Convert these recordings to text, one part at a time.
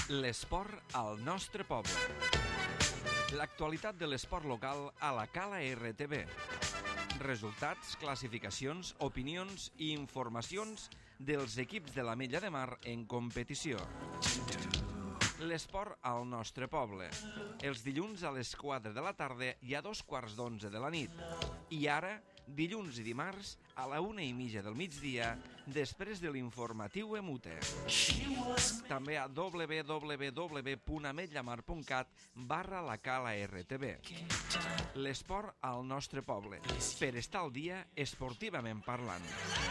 L'esport al nostre poble. L'actualitat de l'esport local a la Cala RTV. Resultats, classificacions, opinions i informacions dels equips de l'Ametlla de Mar en competició. L'esport al nostre poble. Els dilluns a les 4 de la tarda i a 2:15 de la nit. I ara, dilluns i dimarts, a la 1:30 del migdia, després de l'informatiu Emute. També a www.ametllamar.cat/la Cala RTV. L'esport al nostre poble. Per estar al dia, esportivament parlant.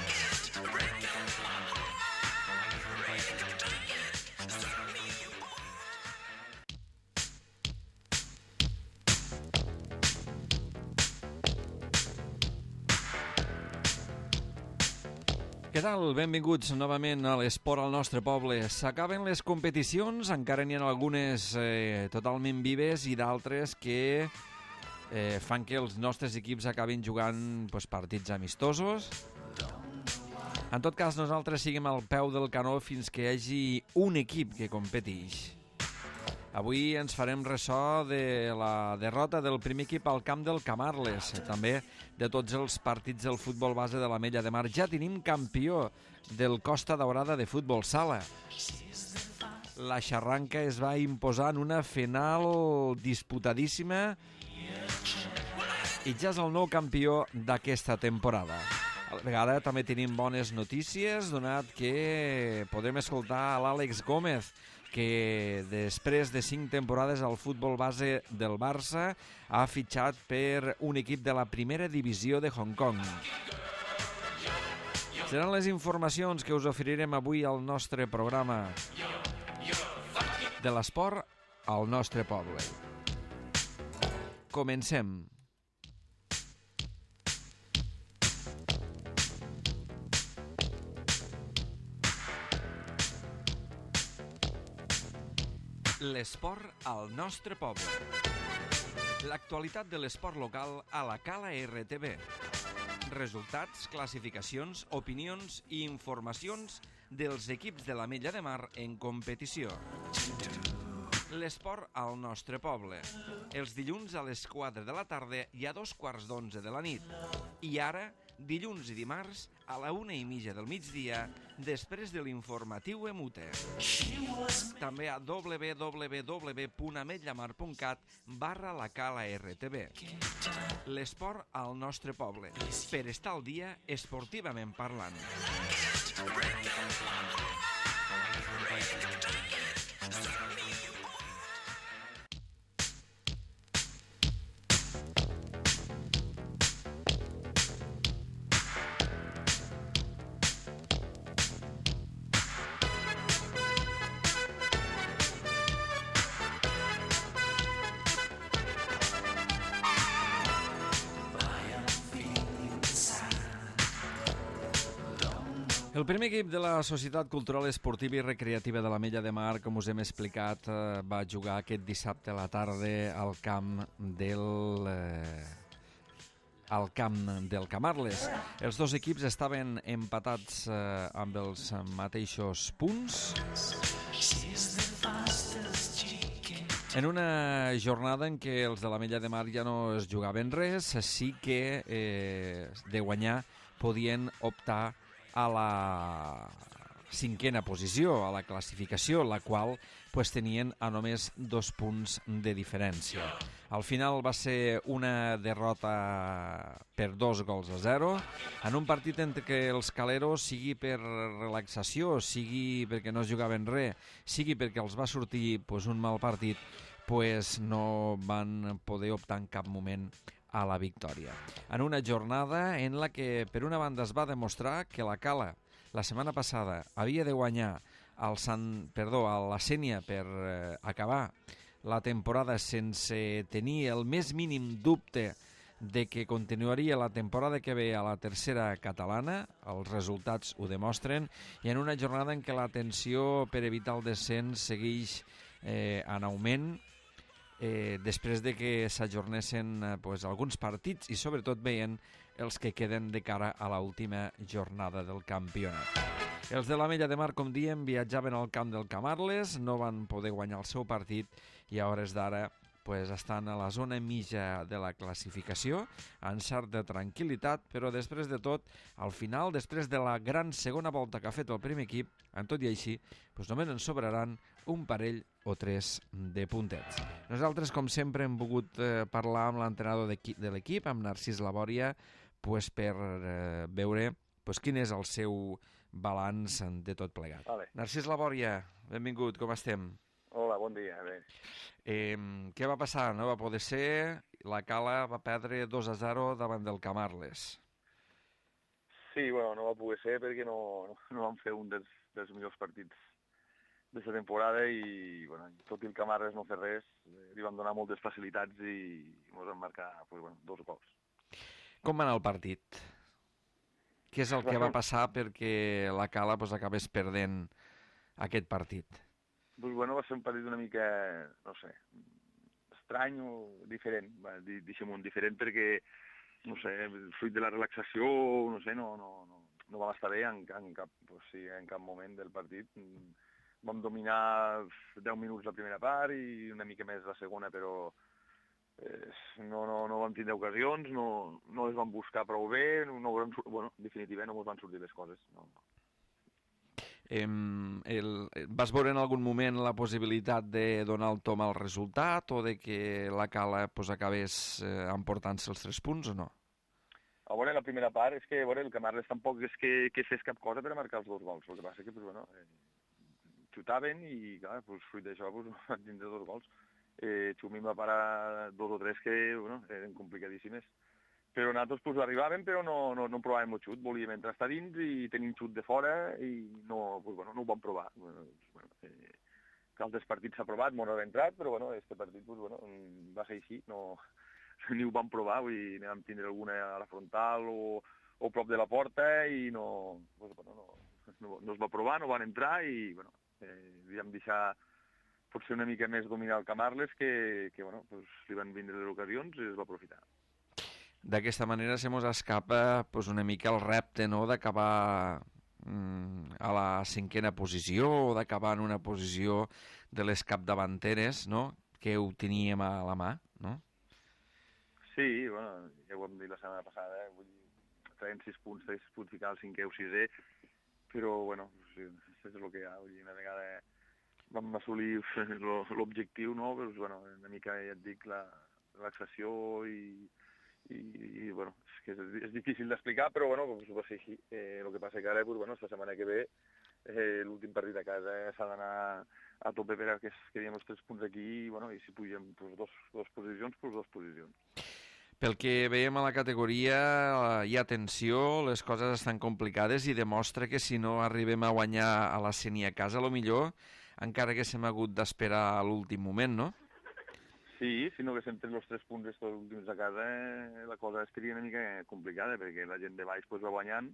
Què tal? Benvinguts novament a l'esport al nostre poble. S'acaben les competicions, encara n'hi ha algunes totalment vives i d'altres que fan que els nostres equips acabin jugant partits amistosos. En tot cas, nosaltres seguim al peu del canó fins que hi hagi un equip que competeix. Avui ens farem ressò de la derrota del primer equip al camp del Camarles, també de tots els partits del futbol base de l'Ametlla de Mar. Ja tenim campió del Costa Daurada de futbol sala. La Xarranca es va imposar en una final disputadíssima i ja és el nou campió d'aquesta temporada. A la vegada també tenim bones notícies, donat que podem escoltar a l'Àlex Gómez, que després de 5 temporades al futbol base del Barça ha fitxat per un equip de la primera divisió de Hong Kong. Seran les informacions que us oferirem avui al nostre programa de l'esport al nostre poble. Comencem. L'esport al nostre poble. L'actualitat de l'esport local a la Cala RTV. Resultats, classificacions, opinions i informacions dels equips de l'Ametlla de Mar en competició. L'esport al nostre poble. Els dilluns a les 4 de la tarda i a 2:15 de la nit. I ara, dilluns i dimarts, a la 1:30 del migdia, després de l'informatiu Emute. També a www.ametllamar.cat/la Cala RTV. L'esport al nostre poble. Per estar al dia, esportivament parlant. El primer equip de la Societat Cultural Esportiva i Recreativa de l'Ametlla de Mar, com us hem explicat, va jugar aquest dissabte a la tarda al camp del Camarles. Els dos equips estaven empatats amb els mateixos punts. En una jornada en què els de l'Ametlla de Mar ja no es jugaven res, sí que de guanyar podien optar a la 5a posició, a la classificació, la qual tenien a només 2 punts de diferència. Al final va ser una derrota per 2-0, en un partit entre què els caleros, sigui per relaxació, sigui perquè no es jugaven res, sigui perquè els va sortir un mal partit, no van poder optar en cap moment a la victòria. En una jornada en la que, per una banda, es va demostrar que la Cala, la setmana passada, havia de guanyar a la Sénia per acabar la temporada sense tenir el més mínim dubte de que continuaria la temporada que ve a la tercera catalana. Els resultats ho demostren, i en una jornada en què la tensió per evitar el descens segueix en augment, després de que s'ajornessin alguns partits i sobretot veient els que queden de cara a l'última jornada del campionat. Els de l'Ametlla de Mar, com diem, viatjaven al camp del Camarles, no van poder guanyar el seu partit i a hores d'ara estan a la zona mitja de la classificació, en certa tranquil·litat, però després de tot, al final, després de la gran segona volta que ha fet el primer equip, en tot i així, només en sobraran un parell o tres de puntets. Nosaltres, com sempre, hem volgut parlar amb l'entrenador de l'equip, amb Narcís Labòria, per veure quin és el seu balanç de tot plegat. Vale. Narcís Labòria, benvingut, com estem? Hola, bon dia. Bé. Què va passar? No va poder ser, la Cala va perdre 2-0 davant del Camarles. Sí, bueno, no va poder ser perquè no vam fer un dels millors partits d'aquesta temporada i, bueno, tot i el Camarles no fer res, li van donar moltes facilitats i ens van marcar 2 gols. Com va anar el partit? Què és el que va passar perquè la Cala acabés perdent aquest partit? Doncs bueno, va ser un partit una mica, no sé, estrany o diferent, deixem-ho diferent perquè, no sé, fruit de la relaxació, no sé, no vam estar bé en cap moment del partit. Vam dominar 10 minuts la primera part i una mica més la segona, però no vam tindre ocasions, no les vam buscar prou bé, en definitiva no ens van sortir les coses. No. Vas veure en algun moment la possibilitat de donar el tom al resultat o de que la Cala acabés emportant-se els 3 punts o no? A veure, la primera part és que el Camarles tampoc és que fes cap cosa per a marcar els 2 gols. El que passa és que xutaven i, clar, fruit d'això van tindre 2 gols. Xumim va parar 2 o 3 que eren complicadíssimes. Però nosaltres arribàvem, però no provàvem el xut. Volíem entrar a dins i tenim xut de fora i no ho vam provar. Que altres partits s'ha provat, m'ho ha entrat, però aquest partit va ser així. Ni ho vam provar, vam tindre alguna a la frontal o prop de la porta i no es va provar, no van entrar i li vam deixar potser una mica més dominar el Camarles que li van vindre les ocasions i es va aprofitar. D'aquesta manera se mos escapa una mica el repte, no?, d'acabar a la 5a posició o d'acabar en una posició de les capdavanteres, no?, que ho teníem a la mà, no? Sí, ja ho vam dir la setmana passada, traiem 6 punts ficar el 5è o 6è, però, això és el que hi ha. Una vegada vam assolir l'objectiu, no?, però, una mica, ja et dic, la relaxació i és que és difícil d'explicar, però va ser així. El que passa que ara, esta setmana que ve, l'últim partit a casa s'ha d'anar a tope per que quedem els 3 punts aquí i si pugem dos posicions, 2 posicions. Pel que veiem a la categoria hi ha tensió, les coses estan complicades i demostra que si no arribem a guanyar a la Sénia a casa, millor encara que s'hem hagut d'esperar a l'últim moment, no? Sí, si no haguéssim tret els 3 punts estos últims a casa, la cosa estaria una mica complicada, perquè la gent de baix va guanyant.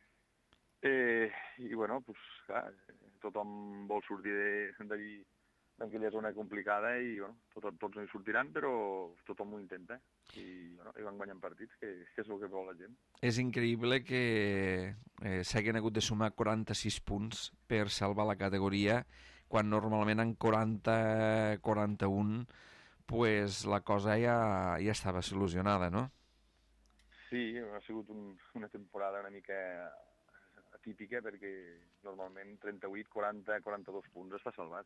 I, clar, tothom vol sortir d'allí, d'aquella zona complicada, i, tots no hi sortiran, però tothom ho intenta. I van guanyant partits, que és el que vol la gent. És increïble que s'hagin hagut de sumar 46 punts per salvar la categoria, quan normalment en 40-41 la cosa ja estava solucionada, no? Sí, ha sigut una temporada una mica atípica perquè normalment 38, 40, 42 punts està salvat.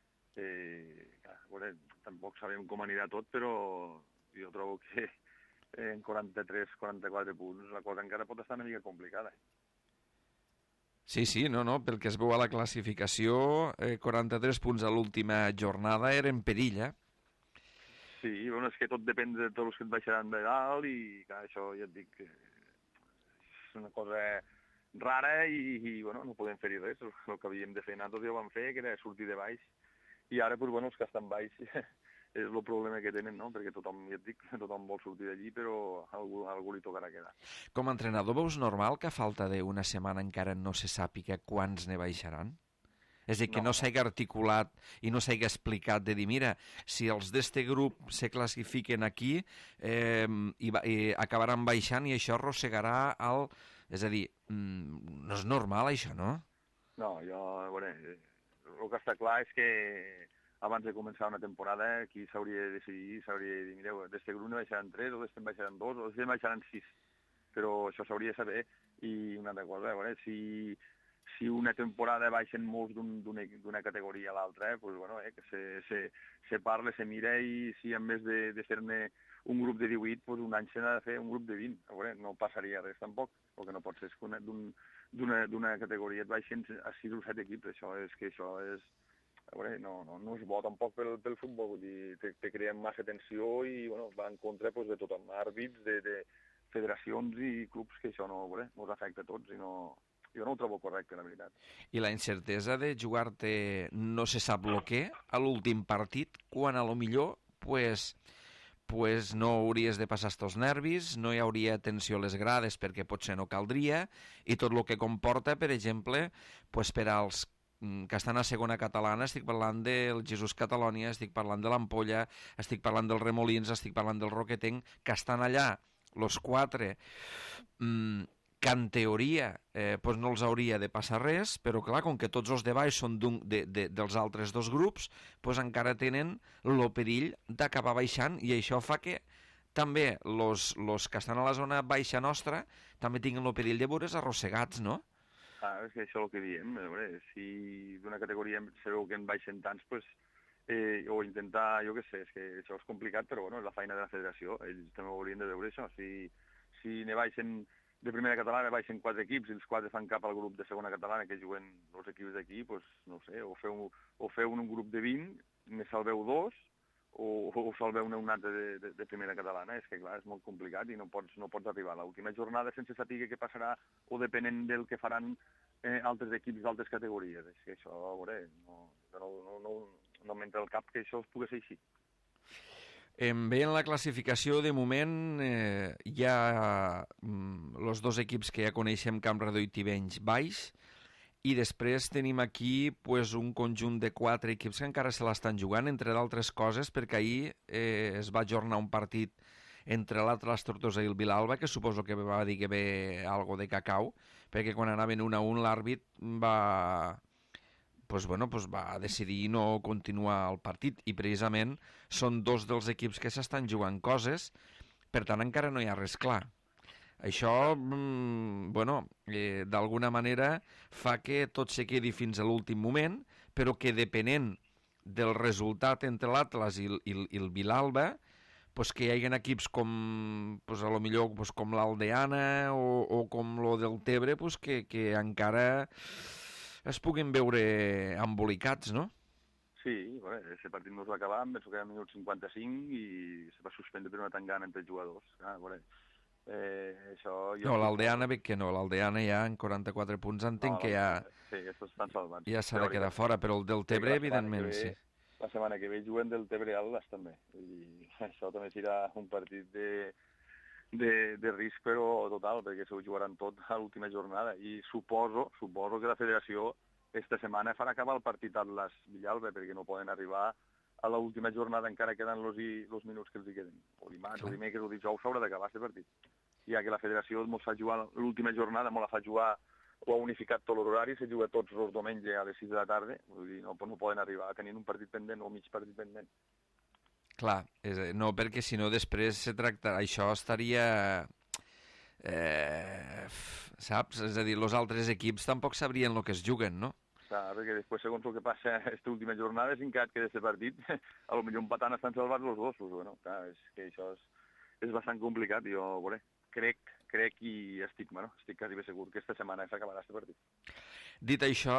Tampoc sabem com anirà tot, però jo trobo que en 43, 44 punts la cosa encara pot estar una mica complicada. Sí, pel que es veu a la classificació, 43 punts a l'última jornada era en perill, Sí, és que tot depèn de tots els que et baixaran de dalt i, clar, això ja et dic que és una cosa rara i no podem fer-hi res. El que havíem de fer nosaltres ja ho vam fer, que era sortir de baix. I ara, els que estan baix és el problema que tenen, no? Perquè tothom, ja et dic, tothom vol sortir d'allí, però a algú li tocarà quedar. Com a entrenador, veus normal que a falta d'una setmana encara no se sàpiga quants ne baixaran? És a dir, que no s'hagi articulat i no s'hagi explicat de dir, mira, si els d'este grup se classifiquen aquí i acabaran baixant i això arrossegarà el... És a dir, no és normal això, no? No, jo, a veure, el que està clar és que abans de començar una temporada aquí s'hauria de decidir, s'hauria de dir, mireu, d'este grup ne baixaran 3, o d'este en baixaran 2, o d'este en baixaran 6. Però això s'hauria de saber. I una altra cosa, a veure, si una temporada baixen molts d'una categoria a l'altra, pues, bueno, que se parla, se mira, i si en vez de fer-ne un grup de 18, pues, un any se n'ha de fer un grup de 20. A veure, no passaria res tampoc. El que no pot ser és que d'una categoria et baixen a 6 o 7 equips. Això és a veure, no és bo tampoc pel futbol, vull dir, te creen massa tensió i bueno, va en contra pues, de tothom, àrbits, de federacions i clubs, que això no, a veure, ens afecta a tots i no, jo no ho trobo correcte, la veritat. I la incertesa de jugar-te no se sap el què a l'últim partit, quan a lo millor pues no hauries de passar estos nervis, no hi hauria tensió a les grades perquè potser no caldria, i tot el que comporta, per exemple, pues per als que estan a segona catalana, estic parlant del Jesús Catalònia, estic parlant de l'Ampolla, estic parlant del Remolins, estic parlant del Roquetenc, que estan allà, los quatre, que en teoria pues no els hauria de passar res, però clar, com que tots els de baix són dels altres dos grups, pues encara tenen el perill d'acabar baixant, i això fa que també los que estan a la zona baixa nostra també tinguin el perill de veure's arrossegats, no? És que això és el que diem, a veure, si d'una categoria sabeu que en baixen tants, pues, o intentar, jo què sé, és que això és complicat, però bueno, és la feina de la federació, ells també ho haurien de veure això, si ne baixen de primera catalana baixen 4 equips i els 4 fan cap al grup de segona catalana que juguen els equips d'aquí, pues, no sé, o feu un grup de 20, ne salveu 2, o salveu un altre de primera catalana. És que clar, és molt complicat i no pots arribar a l'última jornada sense saber què passarà o depenent del que faran altres equips d'altres categories. És que això, a veure, no m'entra al cap que això es pugui ser així. Veient la classificació, de moment hi ha els dos equips que ja coneixem, Campredó i Tivenys, baix, i després tenim aquí pues, un conjunt de 4 equips que encara se l'estan jugant, entre d'altres coses, perquè ahir es va ajornar un partit entre l'Atlas Tortosa i el Vilalba, que suposo que va dir que ve algo de cacau, perquè quan anaven 1-1 l'àrbit va decidir no continuar el partit, i precisament són dos dels equips que s'estan jugant coses, per tant encara no hi ha res clar. Això, d'alguna manera fa que tot se quedi fins a l'últim moment, però que depenent del resultat entre l'Atlas i el Vilalba, pues que hi hagi equips com, pues a lo millor, pues com l'Aldeana o com lo del Tebre, pues que encara es puguin veure embolicats, no? Sí, bueno, aquest partit no es va acabar, penso que era el minut 55 i se va suspendre per una tangana entre jugadors. No, l'Aldeana veig que no, l'Aldeana ja en 44 punts entenc que ja... Sí, estos estan salvats. Ja s'ha de quedar fora, però el del Tebre, evidentment, sí. La setmana que ve juguen del Tebre Atlas també, i això també serà un partit de risc, però total, perquè s'ho jugaran tot a l'última jornada, i suposo que la federació esta setmana farà acabar el partit Atlas-Villalba, perquè no poden arribar a l'última jornada, encara queden els minuts que els hi queden. O dimarts, o dimecres, o dijous s'haurà d'acabar aquest partit. Ja que la federació ens fa jugar l'última jornada, la fa jugar, o ha unificat tot l'horari, se juga tots els diumenges a les 6 de la tarda, vull dir, no poden arribar a tenir un partit pendent o mig partit pendent. Clar, no, perquè si no després se tractarà, això estaria... saps? És a dir, els altres equips tampoc sabrien el que es juguen, no? Clar, perquè després, segons el que passa aquesta última jornada, si encara et queda aquest partit, a lo millor empatant estan salvats els dos, pues, bueno, clar, és que això és bastant complicat. Jo, veure, crec i estic quasi ben segur que aquesta setmana s'acabarà aquest partit. Dit això,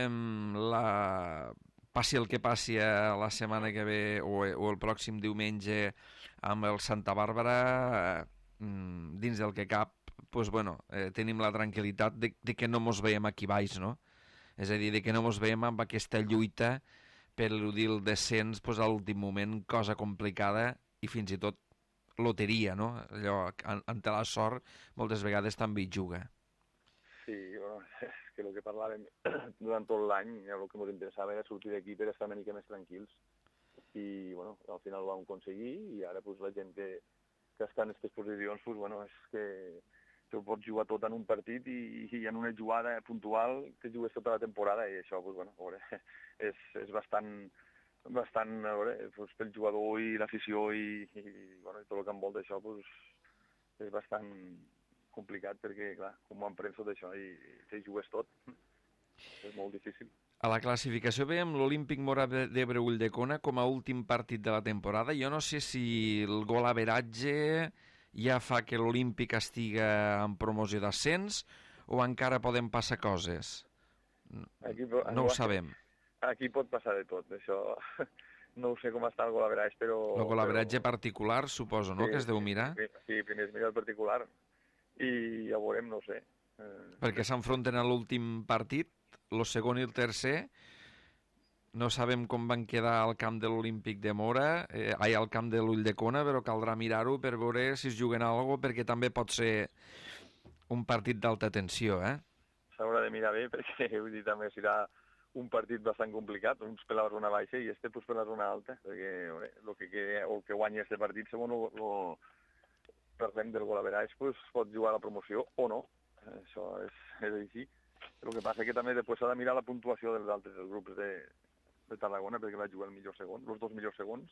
passi el que passi la setmana que ve o el pròxim diumenge amb el Santa Bàrbara, dins del que cap, pues, bueno, tenim la tranquil·litat de que no mos veiem aquí baix, no? És a dir, que no mos veiem amb aquesta lluita per eludir el descens pues, a l'últim moment, cosa complicada i fins i tot loteria, no? Allò, ante la sort, moltes vegades també hi juga. Sí, bueno, és que el que parlàvem durant tot l'any, el que ens interessava era sortir d'aquí per estar una mica més tranquils. I, bueno, al final ho vam aconseguir i ara pues, la gent que està en aquestes posicions, pues, bueno, és que tu pots jugar tot en un partit i en una jugada puntual que jugues tota la temporada i això, pues, bueno, a veure, és bastant a veure, pues, pel jugador i l'afició i bueno, i tot el que envolta això, pues, és bastant complicat perquè, clar, com em penso d'això i te jugues tot, és molt difícil. A la classificació veiem l'Olímpic Mora d'Ebre Ulldecona com a últim partit de la temporada. Jo no sé si el gol averatge ja fa que l'Olímpic estiga en promoció d'ascens o encara poden passar coses? No ho sabem. Aquí pot passar de tot, això no ho sé com està el gol average, però... El gol averatge particular, suposo, no?, que es deu mirar? Sí, primer es mira el particular i ja veurem, no ho sé. Perquè s'enfronten a l'últim partit, el segon i el tercer. No sabem com van quedar al camp de l'Olímpic de Mora, al camp de l'Ulldecona, però caldrà mirar-ho per veure si es juguen alguna cosa, perquè també pot ser un partit d'alta tensió, S'haurà de mirar bé, perquè vull dir, també serà un partit bastant complicat, uns per la zona baixa i pues, per la zona alta, perquè el que guanya este partit, segons parlem del gol average, pues, pot jugar a la promoció o no. Això és així. El que passa que també després s'ha de mirar la puntuació dels altres grups de Tarragona, perquè va jugar el millor segon, els dos millors segons.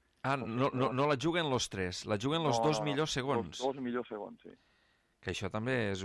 No la juguen los tres, la juguen los dos millors segons. Els dos millors segons, sí. Que això també és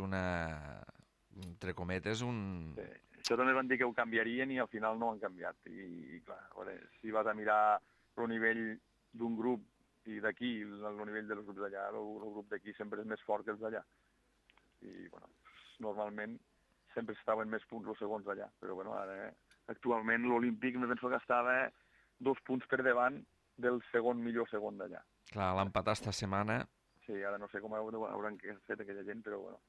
entre cometes, Sí. Això també van dir que ho canviarien i al final no ho han canviat. I clar, a veure, si vas a mirar el nivell d'un grup i d'aquí, el nivell dels grups d'allà, el grup d'aquí sempre és més fort que els d'allà. I, bueno, normalment sempre estaven més punts els segons d'allà, però, bueno, ara, actualment l'Olímpic me penso que estava 2 punts per davant del millor segon d'allà. Clar, l'empatar esta setmana... Sí, ara no sé com hauran fet aquella gent, però, bueno...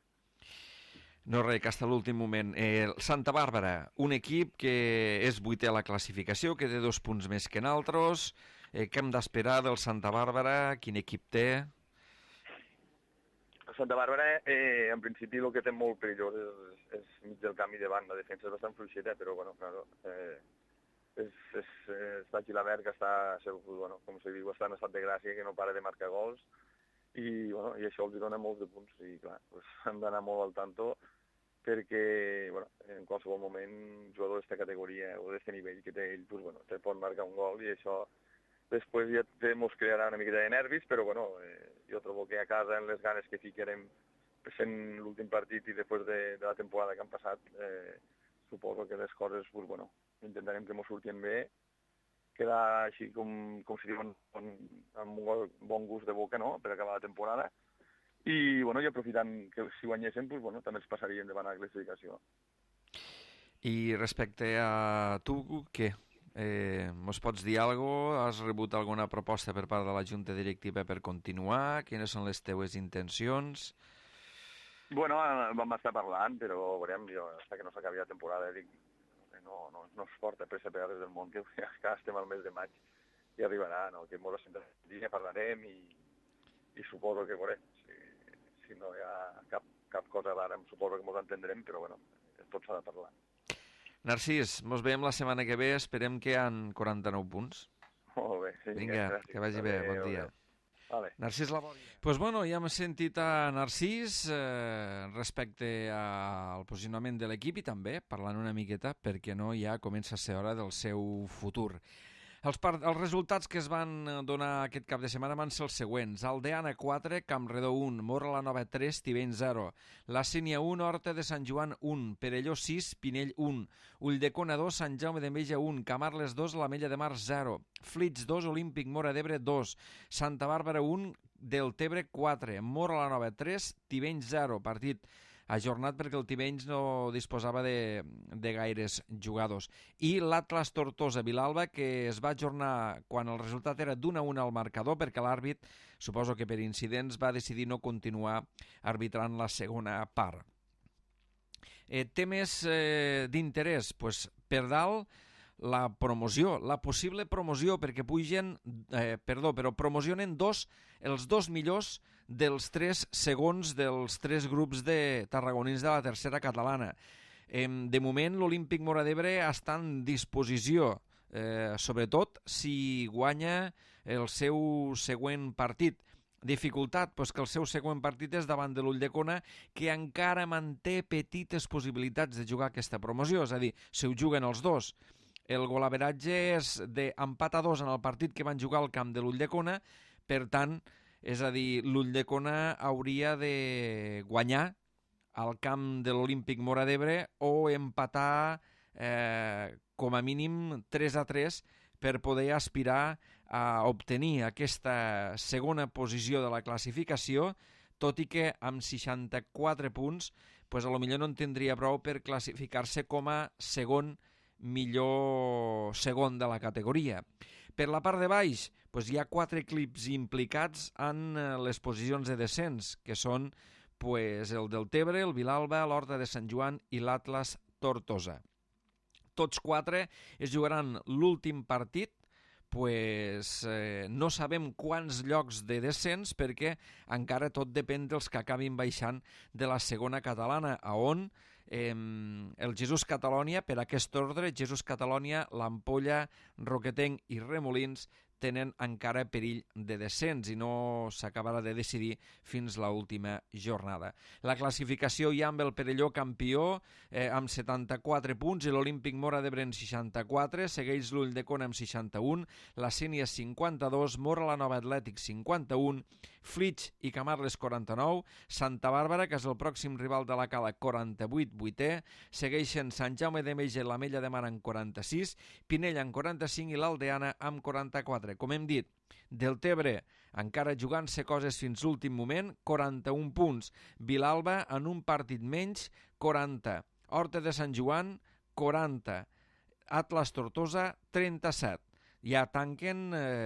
No res, que hasta l'últim moment. Santa Bàrbara, un equip que és 8è a la classificació, que té 2 punts més que nosaltres. Què hem d'esperar del Santa Bàrbara? Quin equip té? Santa Bàrbara, en principi, el que té molt perillós és mig del camp i davant. La defensa és bastant fluixeta, però, bueno, claro, està Gilabert, que està, bueno, com se diu, està en estat de gràcia, que no para de marcar gols, i, bueno, i això els dona molts de punts, i, clar, pues, han d'anar molt al tanto, perquè, bueno, en qualsevol moment, un jugador d'esta categoria o d'este nivell que té ell, pues, bueno, te pot marcar un gol, i això després ja ens crearà una miqueta de nervis, però, bueno, jo trobo que a casa, en les ganes que ficarem fent l'últim partit i després de la temporada que han passat, suposo que les coses, pues, bueno, intentarem que ens surtin bé, quedar així com si diuen amb un bon gust de boca, no?, per acabar la temporada, i, bueno, i aprofitant que si guanyéssim, pues, bueno, també ens passaríem davant la classificació. I respecte a tu, què? Mos pots dir alguna cosa? Has rebut alguna proposta per part de la Junta Directiva per continuar? Quines són les teues intencions? Bueno, vam estar parlant, però veurem, jo, fins que no s'acabi la temporada, dic, no es porta pressa per res del món, que ja estem al mes de maig i arribarà, no? Que molt ja parlarem i suposo que, veurem, si no hi ha cap cosa d'ara, suposo que ens entendrem, però, bueno, tot s'ha de parlar. Narcís, mos veiem la setmana que ve, esperem que hi ha 49 punts. Molt bé. Sí, vinga, gràcies. Que vagi bé, bon dia. Vale. Narcís Labòria. Doncs bueno, ja hem sentit a Narcís respecte al posicionament de l'equip i també parlant una miqueta, perquè no, ja comença a ser hora del seu futur. Els resultats que es van donar aquest cap de setmana van ser els següents. Aldeana 4, Campredó 1, Móra la Nova 3, Tibeny 0, La Sínia 1, Horta de Sant Joan 1, Perelló 6, Pinell 1, Ulldecona 2, Sant Jaume d'Enveja 1, Camarles 2, l'Ametlla de Mar 0, Flix 2, Olímpic Mora d'Ebre 2, Santa Bàrbara 1, Deltebre 4, Móra la Nova 3, Tibeny 0, partit ajornat perquè el Tibeny no disposava de gaires jugadors. I l'Atlas Tortosa Vilalba, que es va ajornar quan el resultat era d'1-1 al marcador, perquè l'àrbit, suposo que per incidents, va decidir no continuar arbitrant la segona part. Temes d'interès, doncs, per dalt, la promoció, la possible promoció, perquè però promocionen els 2 millors dels 3 segons dels 3 grups de tarragonins de la tercera catalana. De moment, l'Olímpic Mora d'Ebre està en disposició, sobretot si guanya el seu següent partit. Dificultat, doncs que el seu següent partit és davant de l'Ulldecona, que encara manté petites possibilitats de jugar aquesta promoció, és a dir, si ho juguen els dos. El golaveratge és d'empat a 2 en el partit que van jugar al camp de l'Ulldecona, per tant, és a dir, l'Ulldecona hauria de guanyar al camp de l'Olímpic Móra d'Ebre o empatar com a mínim 3-3 per poder aspirar a obtenir aquesta segona posició de la classificació, tot i que amb 64 punts pues, a lo millor no en tindria prou per classificar-se com a millor segon de la categoria. Per la part de baix pues, hi ha 4 equips implicats en les posicions de descens, que són pues, el Deltebre, el Vilalba, l'Horta de Sant Joan i l'Atlas Tortosa. Tots 4 es jugaran l'últim partit, pues, no sabem quants llocs de descens perquè encara tot depèn dels que acabin baixant de la segona catalana, on el Jesús Catalònia, per aquest ordre, Jesús Catalònia, l'Ampolla, Roquetenc i Remolins tenen encara perill de descens i no s'acabarà de decidir fins a l'última jornada. La classificació hi ha amb el Perelló campió amb 74 punts i l'Olímpic Móra d'Ebre en 64, segueix l'Ulldecona amb 61, la Sénia 52, Móra la Nova Atlètic 51, Flix i Camarles 49, Santa Bàrbara, que és el pròxim rival de la Cala, 48, vuitè, segueixen Sant Jaume de Mella i l'Ametlla de Mar amb 46, Pinell amb 45 i l'Aldeana amb 44. Com hem dit, Deltebre encara jugant-se coses fins l'últim moment, 41 punts. Vilalba en un partit menys, 40. Horta de Sant Joan, 40. Atlas Tortosa, 37. Ja tanquen,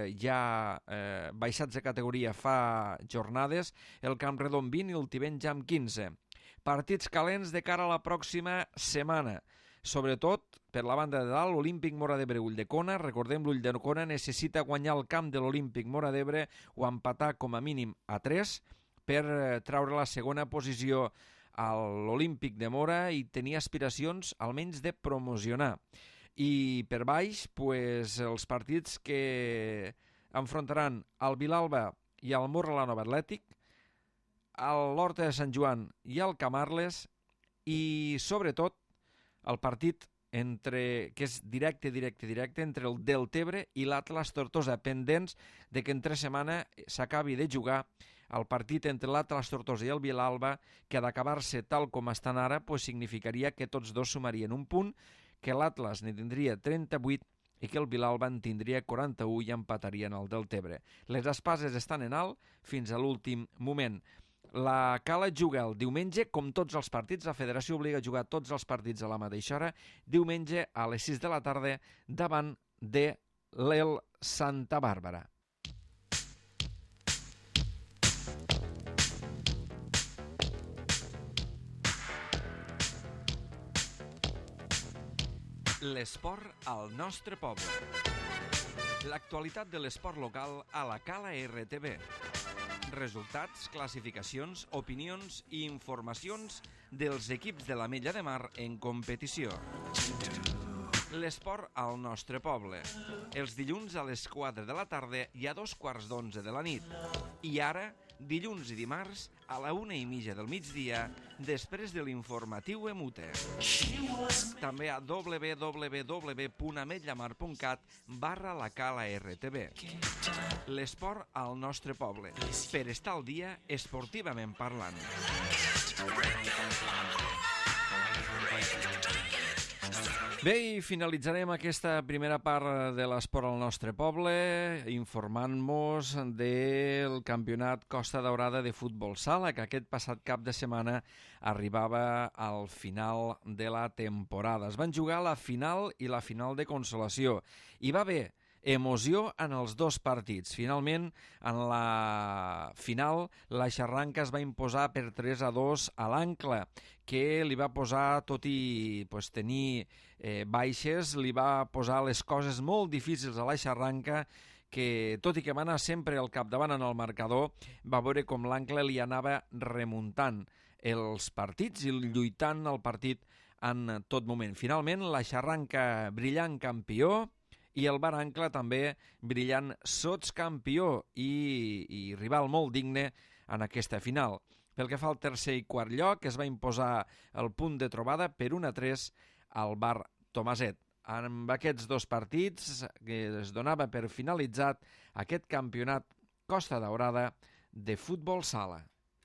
baixats de categoria fa jornades, el Campredon 20 i el Tivenja amb 15. Partits calents de cara a la pròxima setmana. Sobretot, per la banda de dalt, l'Olímpic Móra d'Ebre Ulldecona. Recordem, l'Ulldecona necessita guanyar el camp de l'Olímpic Móra d'Ebre o empatar com a mínim a 3 per traure la segona posició a l'Olímpic de Móra i tenir aspiracions almenys de promocionar. I per baix, pues, els partits que enfrontaran el Vilalba i el Móra la Nova Atlètic, l'Horta de Sant Joan i el Camarles i, sobretot, el partit que és directe entre el Deltebre i l'Atlas Tortosa, pendents de que entre setmana s'acabi de jugar el partit entre l'Atlas Tortosa i el Vilalba, que d'acabar-se tal com estan ara, pues, significaria que tots dos sumarien un punt, que l'Atlas ne tindria 38 i que el Vilalba en tindria 41 i empatarien el Deltebre. Les espases estan en alt fins a l'últim moment. La Cala juga el diumenge, com tots els partits. La federació obliga a jugar tots els partits a la mateixa hora, diumenge a les 6 de la tarda davant de l'El Santa Bàrbara. L'esport al nostre poble. L'actualitat de l'esport local a la Cala RTV. Resultats, classificacions, opinions i informacions dels equips de l'Ametlla de Mar en competició. L'esport al nostre poble. Els dilluns a les 4 de la tarda i a 2:15 de la nit. I ara, dilluns i dimarts, a la 1:30 del migdia, després de l'informatiu Emute. També a www.ametllamar.cat/la Cala RTV. L'esport al nostre poble. Per estar al dia, esportivament parlant. Bé, i finalitzarem aquesta primera part de l'esport al nostre poble informant-nos del campionat Costa Daurada de futbol sala, que aquest passat cap de setmana arribava al final de la temporada. Es van jugar la final i la final de consolació. Hi va haver emoció en els dos partits. Finalment, en la final, la Xarranca es va imposar per 3-2 a l'Ancla, que li va posar, tot i tenir baixes, li va posar les coses molt difícils a la Xarranca, que tot i que va anar sempre al capdavant en el marcador, va veure com l'Ancla li anava remuntant els partits i lluitant el partit en tot moment. Finalment, la Xarranca brillant campió, i el Bar Ancla també brillant sotscampió i rival molt digne en aquesta final. Pel que fa al tercer i quart lloc, es va imposar el punt de trobada per 1-3 al Bar Tomaset. Amb aquests dos partits es donava per finalitzat aquest campionat Costa Daurada de futbol sala.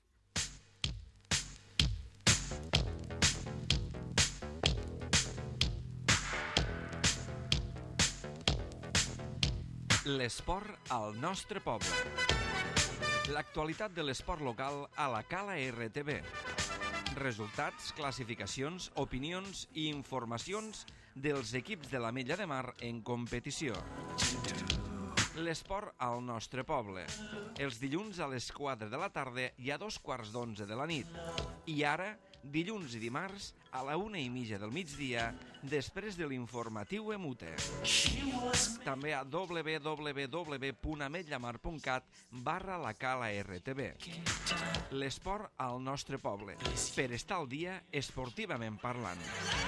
L'esport al nostre poble. L'actualitat de l'esport local a la Cala RTV. Resultats, classificacions, opinions i informacions dels equips de l'Ametlla de Mar en competició. L'esport al nostre poble. Els dilluns a les 4 de la tarda i a 2:15 de la nit. I ara, dilluns i dimarts, a la 1:30 del migdia, després de l'informatiu Emute. També a www.ametllamar.cat/la Cala RTV. L'esport al nostre poble. Per estar al dia esportivament parlant.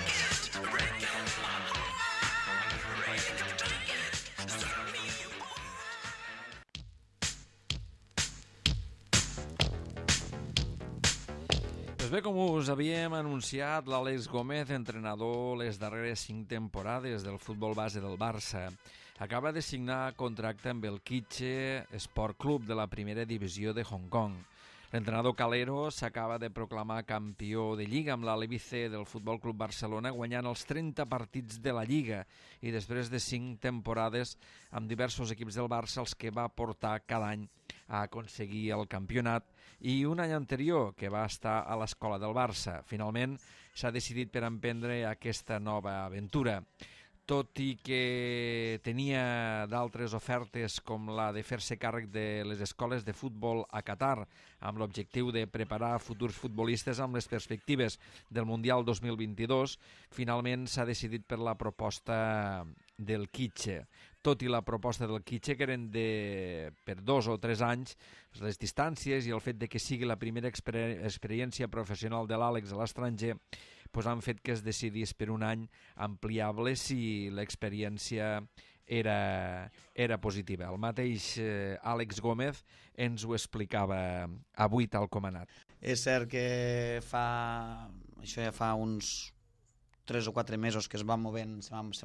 Pues bé, com us havíem anunciat, l'Àlex Gómez, entrenador les darreres 5 temporades del futbol base del Barça, acaba de signar contracte amb el Kitche Sport Club de la primera divisió de Hong Kong. L'entrenador calero s'acaba de proclamar campió de Lliga amb l'Alevice del Futbol Club Barcelona, guanyant els 30 partits de la Lliga i després de 5 temporades amb diversos equips del Barça els que va portar cada any a aconseguir el campionat, i un any anterior que va estar a l'escola del Barça. Finalment s'ha decidit per emprendre aquesta nova aventura. Tot i que tenia d'altres ofertes com la de fer-se càrrec de les escoles de futbol a Qatar amb l'objectiu de preparar futurs futbolistes amb les perspectives del Mundial 2022, finalment s'ha decidit per la proposta del Kitche. Tot i la proposta del Kitche, que eren per 2 o 3 anys, les distàncies i el fet de que sigui la primera experiència professional de l'Àlex a l'estranger, pues han fet que es decidís per un any ampliable si l'experiència era positiva. El mateix Àlex Gómez ens ho explicava avui tal com ha anat. És cert que això ja fa uns 3 o 4 mesos que se va movent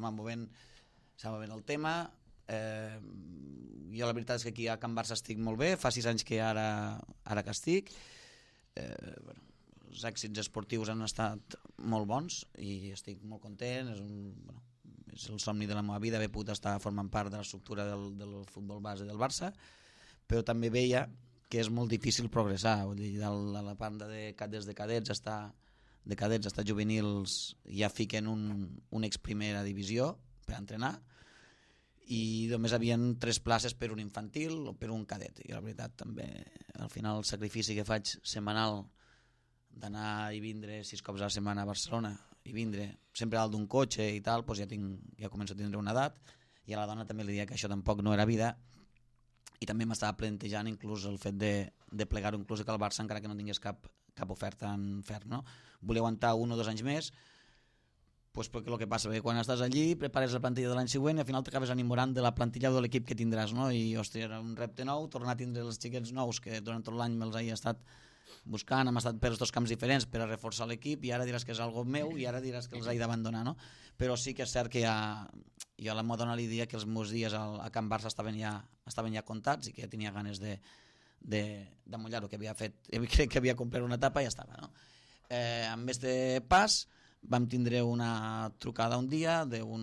el tema. Jo la veritat és que aquí a Can Barça estic molt bé, fa 6 anys que ara que estic. Els èxits esportius han estat molt bons i estic molt content. És el somni de la meva vida haver pogut estar formant part de l'estructura del futbol base del Barça, però també veia que és molt difícil progressar. Vull dir, a la part des de cadets hasta juvenils ja fiquen un ex-primera divisió per entrenar, i només havien 3 places per un infantil o per un cadet. I la veritat també, al final, el sacrifici que faig setmanal d'anar i vindre 6 cops a la setmana a Barcelona i vindre sempre dalt d'un cotxe i tal, doncs ja començo a tindre una edat, i a la dona també li deia que això tampoc no era vida, i també m'estava plantejant inclús el fet de plegar inclús que el Barça, encara que no tingués cap oferta en ferm, no? Volia aguantar 1 o 2 anys més, doncs perquè el que passa és que quan estàs allí prepares la plantilla de l'any següent i al final t'acabes enamorant de la plantilla o de l'equip que tindràs, no? I hòstia, era un repte nou, tornar a tindre els xiquets nous que durant tot l'any me'ls he estat buscant, hem estat per 2 camps diferents per a reforçar l'equip, i ara diràs que és algo meu i ara diràs que els he d'abandonar, no? Però sí que és cert que jo a la meva dona li dia que els meus dies a Can Barça estaven ja comptats i que ja tenia ganes d'amollar-ho, que havia fet, crec que havia complert una etapa i ja estava, no? Amb este pas vam tindre una trucada un dia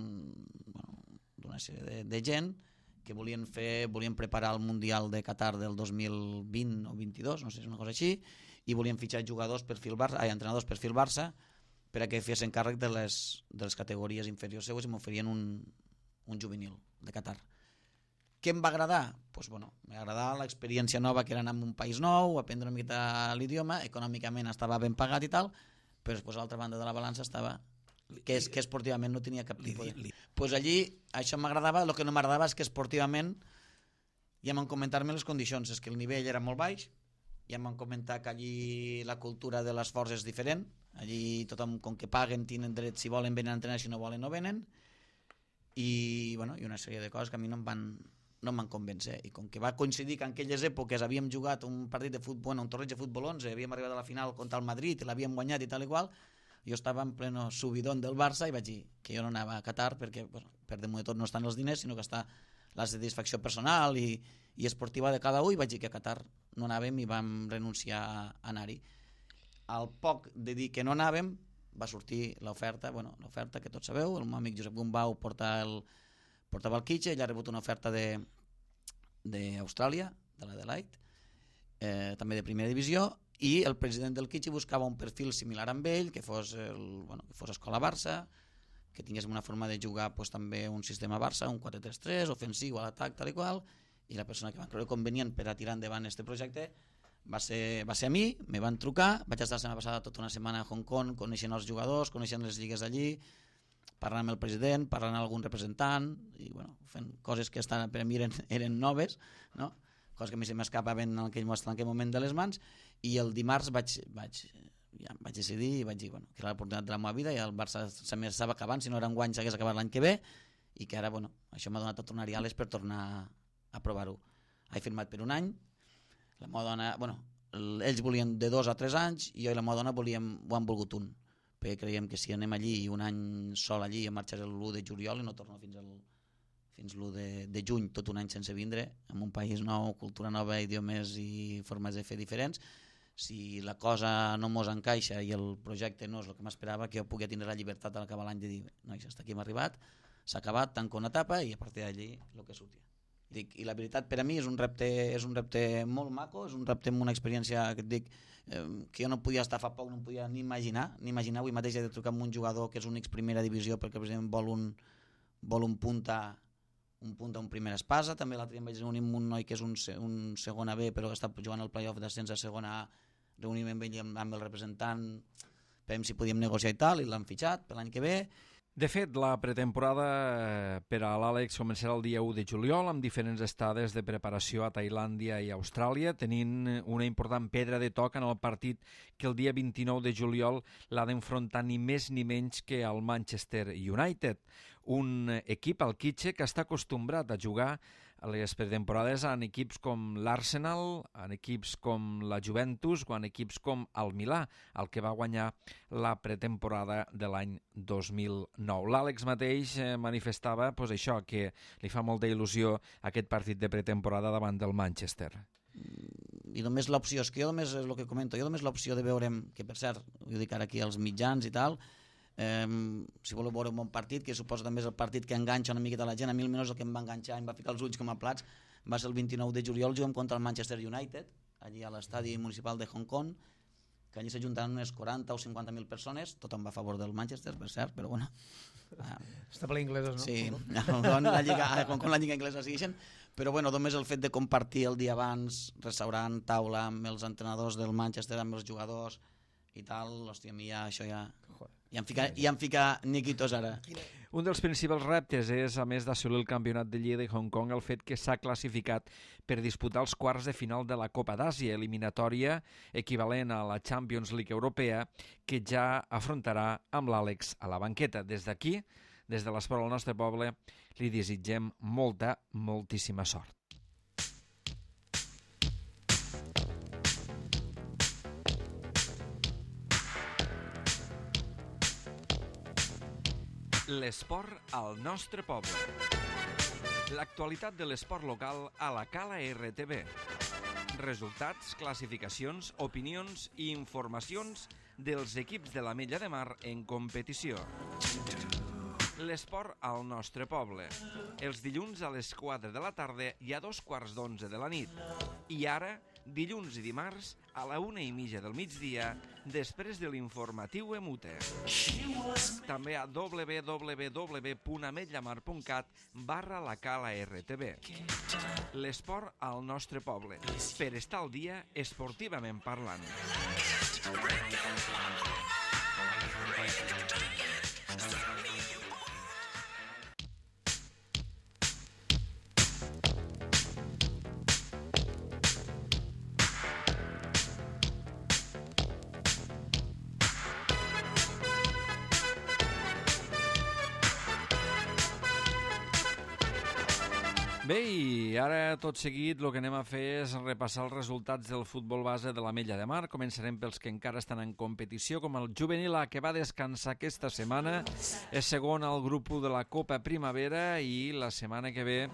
d'una sèrie de gent que volien preparar el Mundial de Qatar del 2020 o 22, no sé, és una cosa així, i volien fitxar entrenadors per fi el Barça per a que fessin càrrec de les categories inferiors seues i m'oferien un juvenil de Qatar. Què em va agradar? Doncs m'agradava l'experiència nova, que era anar a un país nou, aprendre una mica l'idioma, econòmicament estava ben pagat i tal, però després a l'altra banda de la balança estava que esportivament no tenia cap tipus de... Doncs allí això m'agradava, el que no m'agradava és que esportivament ja m'han comentat-me les condicions, és que el nivell era molt baix, ja m'han comentat que allí la cultura de l'esforç és diferent, allí tothom, com que paguen, tenen dret, si volen venen a entrenar, si no volen no venen, i una sèrie de coses que a mi no em van convèncer, i com que va coincidir que en aquelles èpoques havíem jugat un partit de futbol, un torneig de futbol 11, havíem arribat a la final contra el Madrid i l'havíem guanyat i tal i qual, jo estava en pleno subidón del Barça i vaig dir que jo no anava a Qatar perquè per damunt de tot no estan els diners, sinó que està la satisfacció personal i esportiva de cada un, i vaig dir que a Qatar no anàvem i vam renunciar a anar-hi. Al poc de dir que no anàvem va sortir l'oferta que tots sabeu, el meu amic Josep Gumbau portava el Kitxe, ell ha rebut una oferta d'Austràlia, de l'Adelaide, també de primera divisió, i el president del Kitxe buscava un perfil similar amb ell, que fos escola Barça, que tingués una forma de jugar també un sistema Barça, un 4-3-3, ofensiu, a l'atac, tal i qual, i la persona que va creure convenient per a tirar endavant aquest projecte va ser a mi, me van trucar, vaig estar la setmana passada tota una setmana a Hong Kong coneixent els jugadors, coneixent les lligues d'allí, parlant amb el president, parlant amb algun representant i fent coses que per a mi eren noves, no? Coses que a mi se m'escapaven en aquell moment de les mans, i el dimarts vaig decidir i vaig dir que era l'oportunitat de la meva vida, i el Barça se m'estava acabant, si no era enguany s'hagués acabat l'any que ve, i que ara això m'ha donat tot un ariales per tornar a provar-ho. He firmat per un any, la meva dona, ells volien de 2 a 3 anys i jo i la meva dona ho han volgut un, perquè creiem que si anem allí un any sol allí, em marxaré l'1 de juliol i no torno fins l'1 de juny, tot un any sense vindre, en un país nou, cultura nova, idiomes i formes de fer diferents. Si la cosa no mos encaixa i el projecte no és el que m'esperava, que jo pugui tindre la llibertat a l'acabar l'any de dir, nois, hasta aquí hem arribat, s'ha acabat, tanco una etapa i a partir d'allí el que surti. I la veritat per a mi és un repte molt maco, és un repte amb una experiència que et dic que jo no podia estar fa poc, no em podia ni imaginar. Avui mateix he de trucar amb un jugador que és únic primera divisió perquè el president vol un punta un primera espasa. També l'altre dia em vaig reunir amb un noi que és un segona B però que està jugant el play-off d'ascens a segona A, reunir-me amb ell amb el representant per si podíem negociar i tal, i l'han fitxat per l'any que ve. De fet, la pretemporada per a l'Àlex començarà el dia 1 de juliol amb diferents estades de preparació a Tailàndia i Austràlia, tenint una important pedra de toc en el partit que el dia 29 de juliol l'ha d'enfrontar ni més ni menys que el Manchester United, un equip al Kitxe que està acostumbrat a jugar a les pretemporades en equips com l'Arsenal, en equips com la Juventus o en equips com el Milà, el que va guanyar la pretemporada de l'any 2009. L'Àlex mateix manifestava això, que li fa molta il·lusió aquest partit de pretemporada davant del Manchester. I només l'opció, és que jo només, és el que comento, jo només l'opció de veure'm, que per cert, ho dic ara aquí als mitjans i tal, si voleu veure un bon partit, que suposo també és el partit que enganxa una miqueta la gent, a mi almenys el que em va enganxar, em va ficar els ulls com a plats, va ser el 29 de juliol, juguem contra el Manchester United, allí a l'estadi municipal de Hong Kong, que allí s'ajuntaran unes 40 o 50.000 persones, tothom va a favor del Manchester, per cert, però bueno. Està ple inglesos, no? Sí, a Hong Kong la lliga anglesa segueixen, però bueno, només el fet de compartir el dia abans, restaurant, taula, amb els entrenadors del Manchester, amb els jugadors i tal, hòstia, a mi això ja... I em fica niquitos ara. Un dels principals reptes és, a més d'assolir el campionat de Lliga de Hong Kong, el fet que s'ha classificat per disputar els quarts de final de la Copa d'Àsia, eliminatòria equivalent a la Champions League europea, que ja afrontarà amb l'Àlex a la banqueta. Des d'aquí, des de l'Esport al nostre poble, li desitgem moltíssima sort. L'esport al nostre poble. L'actualitat de l'esport local a la Cala RTV. Resultats, classificacions, opinions i informacions dels equips de l'Ametlla de Mar en competició. L'esport al nostre poble. Els dilluns a les 4 de la tarda i a 2:15 de la nit. I ara, dilluns i dimarts a la 1:30 del migdia, després de l'informatiu Emute. També a www.ametllamar.cat/la Cala RTV. L'esport al nostre poble, per estar al dia esportivament parlant. Bé, i ara tot seguit el que anem a fer és repassar els resultats del futbol base de l'Ametlla de Mar. Començarem pels que encara estan en competició, com el Juvenil A, que va descansar aquesta setmana. És segon al grup 1 de la Copa Primavera i la setmana que ve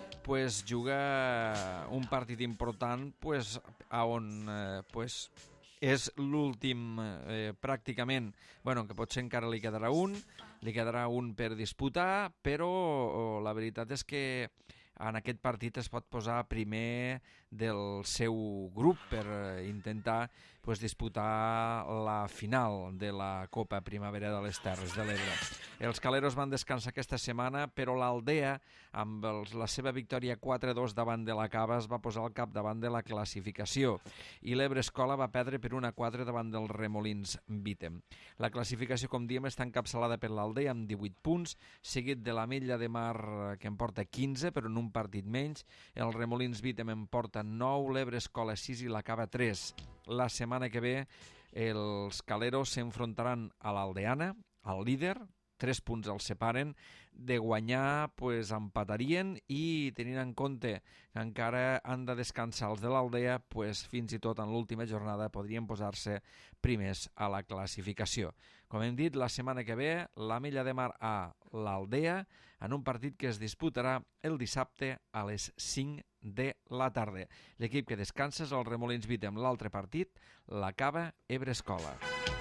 juga un partit important on és l'últim pràcticament, que potser encara li quedarà un per disputar, però la veritat és que en aquest partit es pot posar primer del seu grup per intentar disputar la final de la Copa Primavera de les Terres de l'Ebre. Els caleros van descansar aquesta setmana, però l'Aldea, amb la seva victòria 4-2 davant de la Cava, es va posar al capdavant de la classificació i l'Ebre Escola va perdre per 1-4 davant dels Remolins Vítem. La classificació, com diem, està encapçalada per l'Aldea amb 18 punts, seguit de l'Ametlla de Mar, que en porta 15, però en un partit menys. Els Remolins Vítem en porta 9, l'Ebre Escola 6 i la Cava 3. La setmana que ve els caleros s'enfrontaran a l'Aldeana, al líder, 3 punts els separen. De guanyar empatarien i tenint en compte que encara han de descansar els de l'Aldea, fins i tot en l'última jornada podrien posar-se primers a la classificació. Com hem dit, la setmana que ve l'Ametlla de Mar a l'Aldea en un partit que es disputarà el dissabte a les 5 de la tarda. L'equip que descansa és el Remolins Vítem. L'altre partit, la Cava Ebre Escola.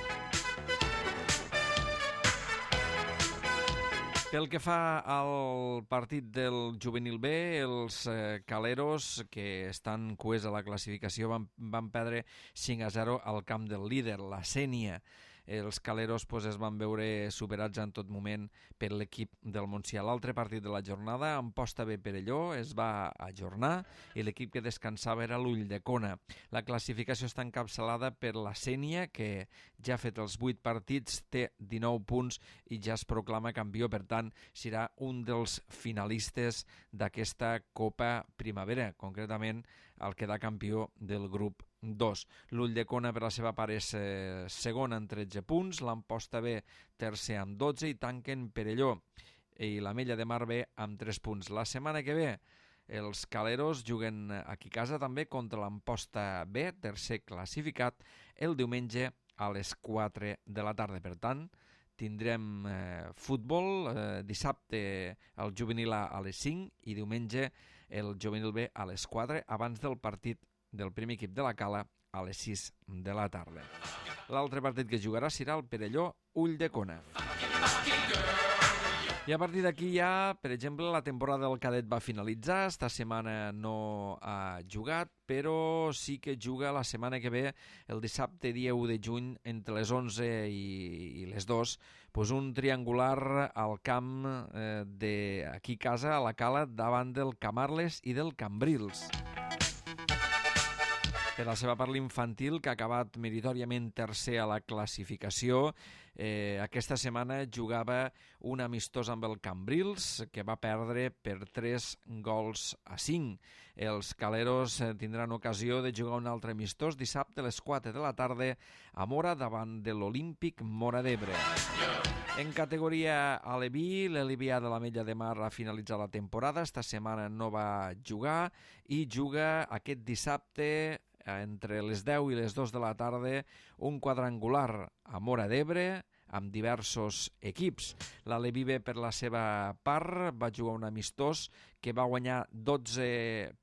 Pel que fa al partit del Juvenil B, els caleros, que estan cuers a la classificació, van perdre 5-0 al camp del líder, la Sénia. Els caleros es van veure superats en tot moment per l'equip del Montsià. L'altre partit de la jornada, Amposta B Perelló, es va ajornar i l'equip que descansava era l'Ulldecona. La classificació està encapçalada per la Sénia, que ja ha fet els 8 partits, té 19 punts i ja es proclama campió. Per tant, serà un dels finalistes d'aquesta Copa Primavera, concretament el quedar campió del grup 2. L'Ulldecona, per la seva part, és segon amb 13 punts, l'Amposta B tercer amb 12 i tanquen Perelló i l'Ametlla de Mar B amb 3 punts. La setmana que ve els caleros juguen aquí a casa també contra l'Amposta B, tercer classificat, el diumenge a les 4 de la tarda. Per tant, tindrem futbol, dissabte el Juvenil A les 5 i diumenge el Juvenil B a les 4 abans del partit del primer equip de la Cala a les 6 de la tarda. L'altre partit que jugarà serà el Perelló-Ulldecona. I a partir d'aquí ja, per exemple, la temporada del cadet va finalitzar. Esta setmana no ha jugat, però sí que juga la setmana que ve, el dissabte dia 1 de juny, entre les 11 i les 2, un triangular al camp d'aquí a casa, a la Cala, davant del Camarles i del Cambrils. Per la seva part, l'infantil, que ha acabat meritòriament tercer a la classificació, aquesta setmana jugava un amistós amb el Cambrils, que va perdre per 3-5. Els caleros tindran ocasió de jugar un altre amistós dissabte a les 4 de la tarda a Mora, davant de l'Olímpic Mora d'Ebre. En categoria aleví, l'Alevià de l'Ametlla de Mar ha finalitzat la temporada. Esta setmana no va jugar i juga aquest dissabte entre les 10 i les 2 de la tarda un quadrangular a Mora d'Ebre amb diversos equips. L'Aleví B, per la seva part, va jugar un amistós que va guanyar 12-1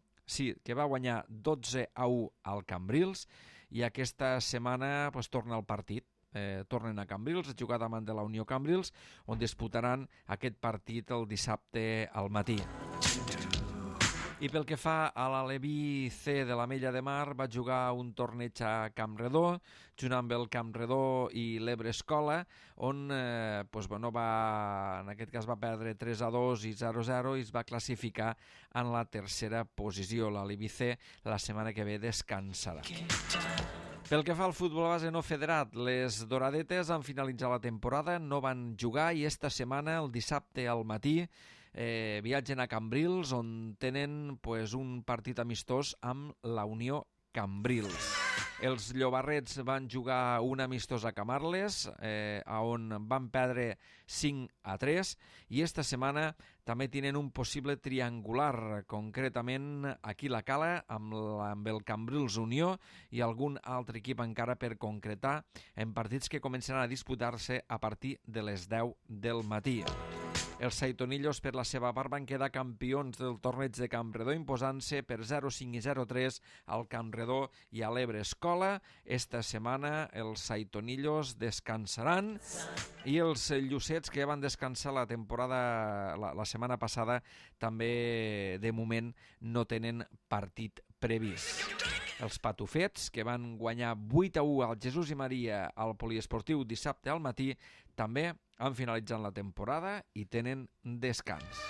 al Cambrils i aquesta setmana torna al partit. Tornen a Cambrils, a jugar davant de la Unió Cambrils, on disputaran aquest partit el dissabte al matí. I pel que fa a l'Aleví C de l'Ametlla de Mar, va jugar un torneig a Campredó, junt amb el Campredó i l'Ebre Escola, on en aquest cas va perdre 3-2 i 0-0 i es va classificar en la tercera posició. L'Aleví C la setmana que ve descansarà. Pel que fa al futbol base no federat, les Doradetes han finalitzat la temporada, no van jugar i esta setmana, el dissabte al matí, viatgen a Cambrils, on tenen un partit amistós amb la Unió Cambrils. Els llobarrets van jugar un amistós a Camarles, on van perdre 5-3, i esta setmana també tenen un possible triangular, concretament aquí la Cala, amb el Cambrils Unió i algun altre equip encara per concretar, en partits que començaran a disputar-se a partir de les 10 del matí. Els Saitonillos, per la seva part, van quedar campions del torneig de Campredó, imposant-se per 0-5 i 0-3 al Campredó i a l'Ebre Escola. Esta setmana els Saitonillos descansaran i els Llucets, que van descansar la setmana passada, també de moment no tenen partit previst. Els Patufets, que van guanyar 8-1 al Jesús i Maria al poliesportiu dissabte al matí, també han finalitzat la temporada i tenen descans.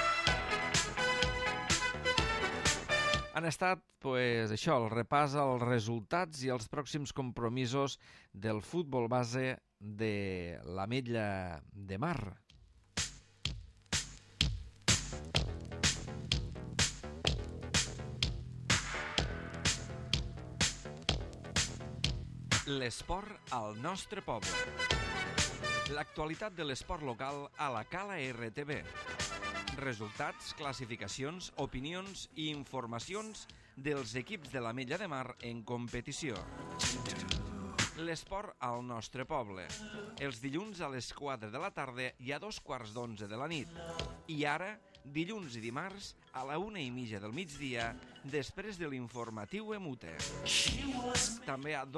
Han estat, el repàs als resultats i els pròxims compromisos del futbol base de l'Ametlla de Mar. L'esport al nostre poble. L'actualitat de l'esport local a la Cala RTV. Resultats, classificacions, opinions i informacions dels equips de l'Ametlla de Mar en competició. L'esport al nostre poble. Els dilluns a les 4 de la tarda i a 2:15 de la nit. I ara, dilluns i dimarts, a la 1:30 del migdia, després de l'informatiu Emute. També a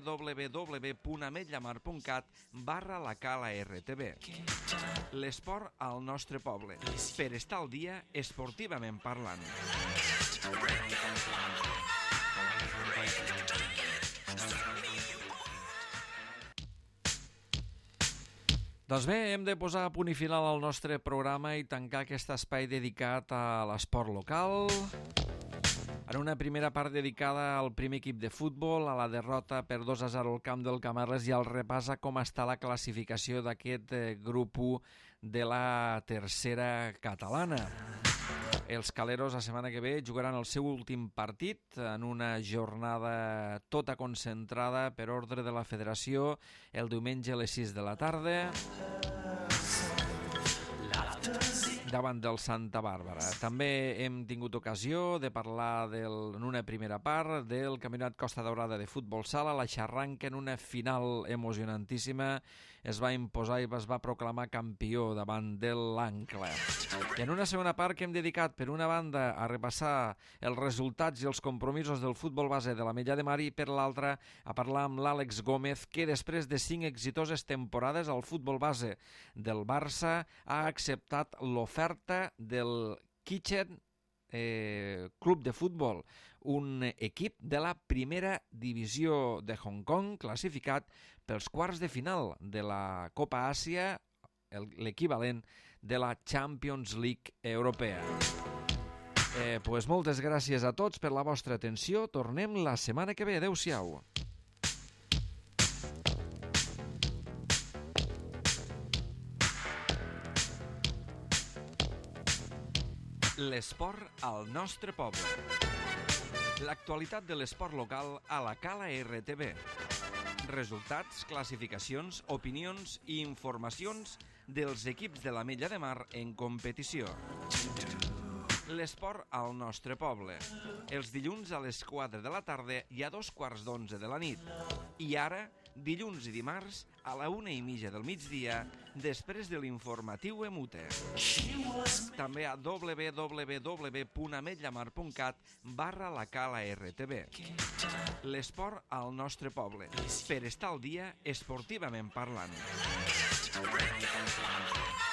www.ametllamar.cat/la Cala RTV. L'esport al nostre poble, per estar al dia esportivament parlant. Doncs bé, hem de posar a punt i final al nostre programa i tancar aquest espai dedicat a l'esport local. En una primera part dedicada al primer equip de futbol, a la derrota per 2-0 al camp del Camarles i al repàs a com està la classificació d'aquest grup 1 de la tercera catalana. Els caleros la setmana que ve jugaran el seu últim partit en una jornada tota concentrada per ordre de la federació el diumenge a les 6 de la tarda davant del Santa Bàrbara. També hem tingut ocasió de parlar en una primera part del Campionat Costa Daurada de futbol sala. La Xarranca, en una final emocionantíssima, es va imposar i es va proclamar campió davant de l'Ancla. I en una segona part que hem dedicat, per una banda, a repassar els resultats i els compromisos del futbol base de l'Ametlla de Mar i per l'altra a parlar amb l'Àlex Gómez, que després de 5 exitoses temporades al futbol base del Barça ha acceptat l'oferta del Kitchen Club de Futbol, un equip de la primera divisió de Hong Kong classificat pels quarts de final de la Copa Àsia, l'equivalent de la Champions League europea. Moltes gràcies a tots per la vostra atenció. Tornem la setmana que ve. Adéu-siau. L'esport al nostre poble. L'actualitat de l'esport local a la Cala RTV. Resultats, classificacions, opinions i informacions dels equips de l'Ametlla de Mar en competició. L'esport al nostre poble. Els dilluns a les 4 de la tarda i a 2:15 de la nit. I ara, dilluns i dimarts, a la 1:30 del migdia, després de l'informatiu Emute. També a www.ametllamar.cat/la Cala RTV. L'esport al nostre poble, per estar al dia esportivament parlant.